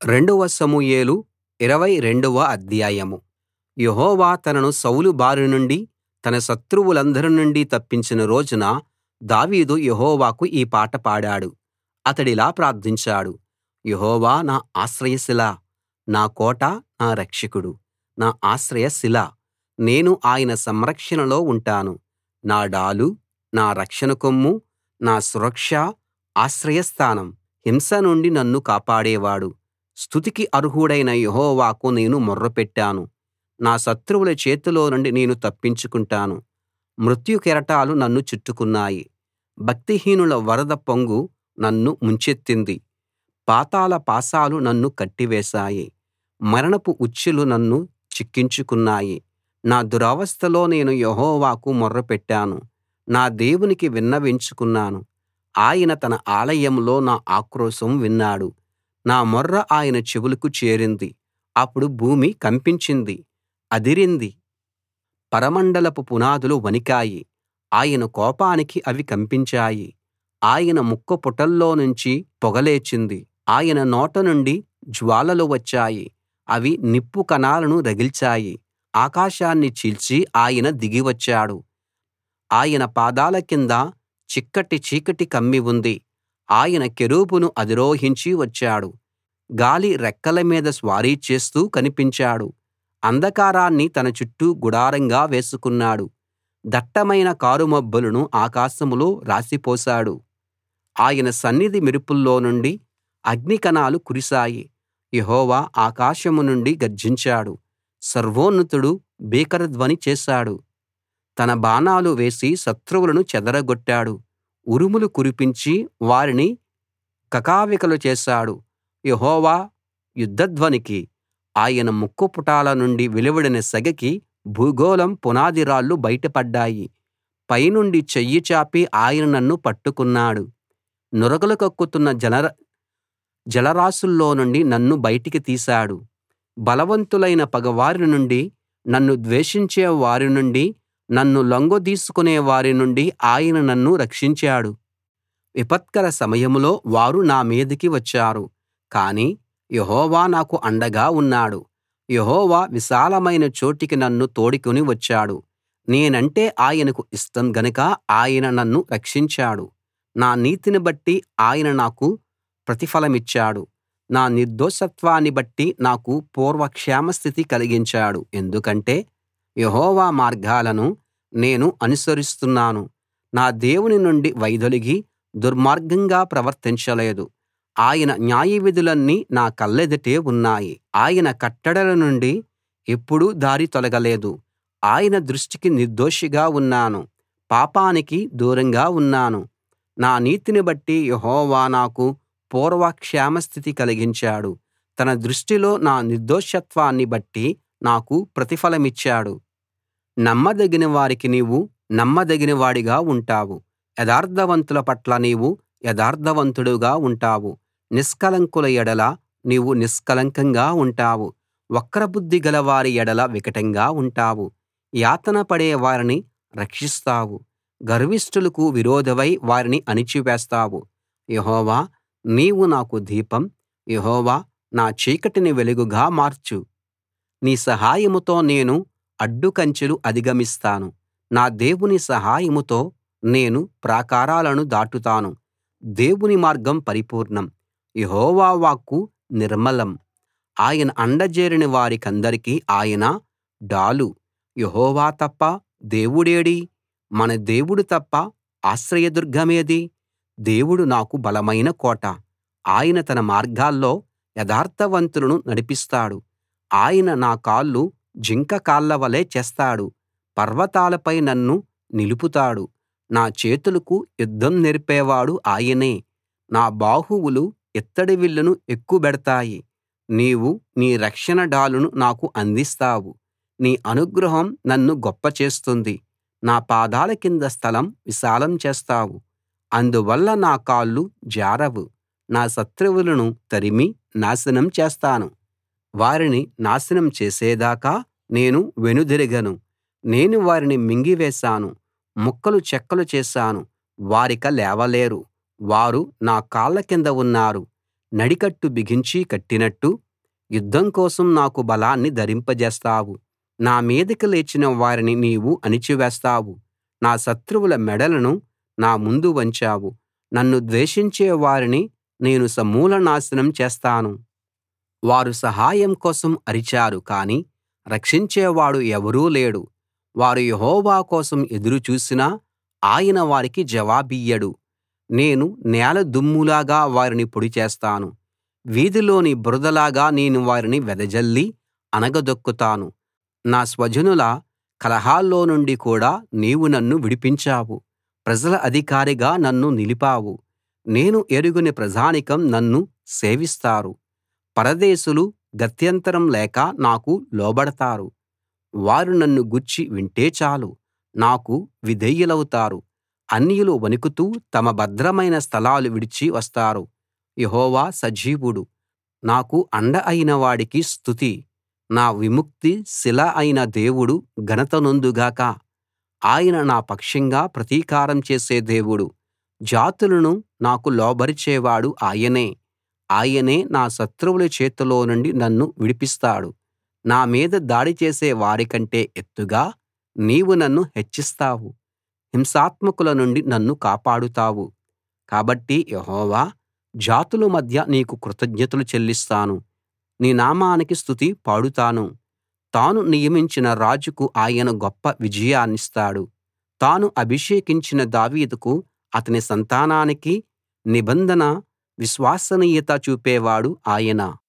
రెండవ సమూయేలు 22వ అధ్యాయం. యెహోవా తనను సౌలు బారి నుండి తన శత్రువులందరి నుండి తప్పించిన రోజున దావీదు యెహోవాకు ఈ పాట పాడాడు. అతడిలా ప్రార్థించాడు: యెహోవా నా ఆశ్రయశిల, నా కోట, నా రక్షకుడు, నా ఆశ్రయశిల. నేను ఆయన సంరక్షణలో ఉంటాను. నా డాలు, నా రక్షణ కొమ్ము, నా సురక్ష, ఆశ్రయస్థానం. హింస నుండి నన్ను కాపాడేవాడు. స్తుతికి అర్హుడైన యెహోవాకు నేను మొర్రపెట్టాను. నా శత్రువుల చేతిలో నుండి నేను తప్పించుకుంటాను. మృత్యు కెరటాలు నన్ను చుట్టుకున్నాయి. భక్తిహీనుల వరద పొంగు నన్ను ముంచెత్తింది. పాతాళ పాశాలు నన్ను కట్టివేశాయి. మరణపు ఉచ్చులు నన్ను చిక్కించుకున్నాయి. నా దురవస్థలో నేను యెహోవాకు మొర్రపెట్టాను. నా దేవునికి విన్నవించుకున్నాను. ఆయన తన ఆలయంలో నా ఆక్రోశం విన్నాడు. నా మొర్ర ఆయన చెవులకు చేరింది. అప్పుడు భూమి కంపించింది, అదిరింది. పరమండలపు పునాదులు వణికాయి. ఆయన కోపానికి అవి కంపించాయి. ఆయన ముక్కుపుటాల్లో నుంచి పొగ లేచింది. ఆయన నోట నుండి జ్వాలలు వచ్చాయి. అవి నిప్పు కణాలను రగిల్చాయి. ఆకాశాన్ని చీల్చి ఆయన దిగి వచ్చాడు. ఆయన పాదాల కింద చిక్కటి చీకటి కమ్మి ఉంది. ఆయన కెరూబును అధిరోహించి వచ్చాడు. గాలి రెక్కల మీద స్వారీ చేస్తూ కనిపించాడు. అంధకారాన్ని తన చుట్టూ గుడారంగా వేసుకున్నాడు. దట్టమైన కారుమబ్బులను ఆకాశంలో రాశిపోశాడు. ఆయన సన్నిధి మెరుపుల్లో నుండి అగ్నికణాలు కురిశాయి. యెహోవా ఆకాశం నుండి గర్జించాడు. సర్వోన్నతుడు భీకర ధ్వని చేశాడు. తన బాణాలు వేసి శత్రువులను చెదరగొట్టాడు. ఉరుములు కురిపించి వారిని కకావికలు చేశాడు. యెహోవా యుద్ధధ్వనికి, ఆయన ముక్కుపుటాల నుండి వెలువడిన సెగకి భూగోళం పునాది రాళ్లు బయటపడ్డాయి. పైనుండి చెయ్యి చాపి ఆయన నన్ను పట్టుకున్నాడు. నురగలు కక్కుతున్న జలరాసుల్లో నుండి నన్ను బయటికి తీశాడు. బలవంతులైన పగవారి నుండి, నన్ను ద్వేషించే వారి నుండి, నన్ను లొంగదీసుకునే వారి నుండి ఆయన నన్ను రక్షించాడు. విపత్కర సమయంలో వారు నా మీదికి వచ్చారు, కానీ యెహోవా నాకు అండగా ఉన్నాడు. యెహోవా విశాలమైన చోటికి నన్ను తోడుకుని వచ్చాడు. నేనంటే ఆయనకు ఇష్టం గనక ఆయన నన్ను రక్షించాడు. నా నీతిని బట్టి ఆయన నాకు ప్రతిఫలమిచ్చాడు. నా నిర్దోషత్వాన్ని బట్టి నాకు పూర్వ క్షేమస్థితి కలిగించాడు. ఎందుకంటే యెహోవా మార్గాలను నేను అనుసరిస్తున్నాను. నా దేవుని నుండి వైదొలిగి దుర్మార్గంగా ప్రవర్తించలేదు. ఆయన న్యాయవిధులన్నీ నా కళ్ళెదుటే ఉన్నాయి. ఆయన కట్టడల నుండి ఎప్పుడూ దారి తొలగలేదు. ఆయన దృష్టికి నిర్దోషిగా ఉన్నాను. పాపానికి దూరంగా ఉన్నాను. నా నీతిని బట్టి యెహోవా నాకు పూర్వ క్షేమస్థితి కలిగించాడు. తన దృష్టిలో నా నిర్దోషత్వాన్ని బట్టి నాకు ప్రతిఫలమిచ్చాడు. నమ్మదగిన వారికి నీవు నమ్మదగినవాడిగా ఉంటావు. యథార్థవంతుల పట్ల నీవు యథార్థవంతుడుగా ఉంటావు. నిష్కళంకుల ఎడల నీవు నిష్కళంకంగా ఉంటావు. వక్రబుద్ధి గలవారి ఎడల వికటంగా ఉంటావు. యాతన పడే వారిని రక్షిస్తావు. గర్విష్ఠులకు విరోధివై వారిని అణిచివేస్తావు. యెహోవా, నీవు నాకు దీపం. యెహోవా, నా చీకటిని వెలుగుగా మార్చు. నీ సహాయంతో నేను అడ్డుకంచెలు అధిగమిస్తాను. నా దేవుని సహాయంతో నేను ప్రాకారాలను దాటుతాను. దేవుని మార్గం పరిపూర్ణం. యెహోవా వాక్కు నిర్మలం. ఆయన అండజేరిన వారికందరికీ ఆయన డాలు. యెహోవా తప్ప దేవుడేడి? మన దేవుడు తప్ప ఆశ్రయదుర్గమేది? దేవుడు నాకు బలమైన కోట. ఆయన తన మార్గాల్లో యథార్థవంతులను నడిపిస్తాడు. ఆయన నా కాళ్ళు జింక కాళ్ళ వలె చేస్తాడు. పర్వతాలపై నన్ను నిలుపుతాడు. నా చేతులకు యుద్ధం నేర్పేవాడు ఆయనే. నా బాహువులు ఇత్తడి విల్లును ఎక్కుబెడతాయి. నీవు నీ రక్షణ డాలును నాకు అందిస్తావు. నీ అనుగ్రహం నన్ను గొప్ప చేస్తుంది. నా పాదాల కింద స్థలం విశాలం చేస్తావు. అందువల్ల నా కాళ్ళు జారవు. నా శత్రువులను తరిమి నాశనం చేస్తాను. వారిని నాశనం చేసేదాకా నేను వెనుదిరగను. నేను వారిని మింగివేశాను, ముక్కలు చెక్కలు చేశాను. వారిక లేవలేరు. వారు నా కాళ్ళ కింద ఉన్నారు. నడికట్టు బిగించి కట్టినట్టు యుద్ధం కోసం నాకు బలాన్ని ధరింపజేస్తావు. నా మీదికి లేచిన వారిని నీవు అణిచివేస్తావు. నా శత్రువుల మెడలను నా ముందు వంచావు. నన్ను ద్వేషించే వారిని నేను సమూలనాశనం చేస్తాను. వారు సహాయం కోసం అరిచారు కానీ రక్షించేవాడు ఎవరూ లేడు. వారు యెహోవా కోసం ఎదురు చూసినా ఆయన వారికి జవాబియ్యడు. నేను నేల దుమ్ములాగా వారిని పొడి చేస్తాను. వీధిలోని బురదలాగా నేను వారిని వెదజల్లి అణగదొక్కుతాను. నా స్వజనుల కలహాల్లో నుండి కూడా నీవు నన్ను విడిపించావు. ప్రజల అధికారిగా నన్ను నిలిపావు. నేను ఎరుగని ప్రజానీకం నన్ను సేవిస్తారు. పరదేశులు గత్యంతరం లేక నాకు లోబడతారు. వారు నన్ను గూర్చి వింటే చాలు నాకు విధేయులవుతారు. అన్యులు వణుకుతూ తమ భద్రమైన స్థలాలు విడిచి వస్తారు. యెహోవా సజీవుడు. నాకు అండ అయిన వాడికి స్తుతి. నా విముక్తి శిల అయిన దేవుడు ఘనత నొందుగాక. ఆయన నా పక్షంగా ప్రతీకారం చేసే దేవుడు. జాతులను నాకు లోబరిచేవాడు ఆయనే. ఆయనే నా శత్రువుల చేతిలో నుండి నన్ను విడిపిస్తాడు. నా మీద దాడి చేసే వారికంటే ఎత్తుగా నీవు నన్ను హెచ్చిస్తావు. హింసాత్మకుల నుండి నన్ను కాపాడుతావు. కాబట్టి యెహోవా, జాతుల మధ్య నీకు కృతజ్ఞతలు చెల్లిస్తాను. నీ నామానికి స్తుతి పాడుతాను. తాను నియమించిన రాజుకు ఆయన గొప్ప విజయాన్నిస్తాడు. తాను అభిషేకించిన దావీదుకు అతని సంతానానికి నిబంధన విశ్వసనీయత చూపేవాడు ఆయన.